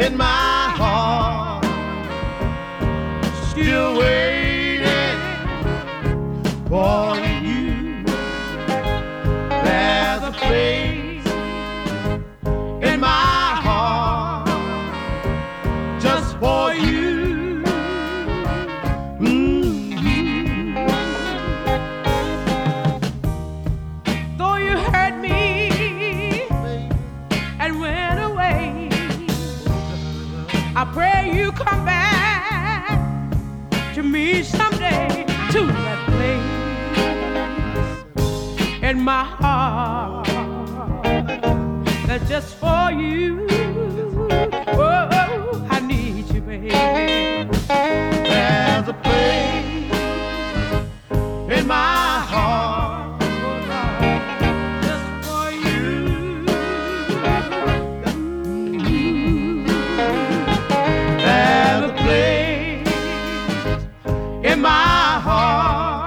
in my heart, still waiting for you. There's a place in my heart just for you. Though you hurt me and went away, I pray you come back to me someday, to that place in my heart that's just for you. Oh, I need you, baby. There's a place in my heart Just for you. There's a place in my heart,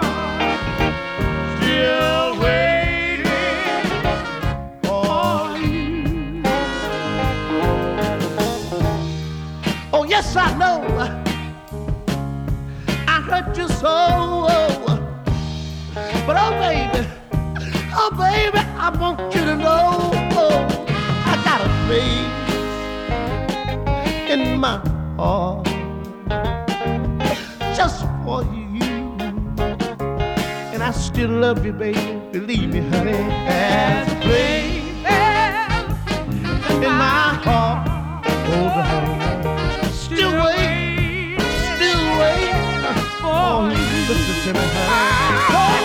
still waiting for you. Oh, yes, I know I hurt you so, but oh, baby, I want you to know I got a place in my heart just for you, and I still love you, baby. Believe me, honey. There's a place in my heart, oh, honey, still waiting for you. Listen to me, honey.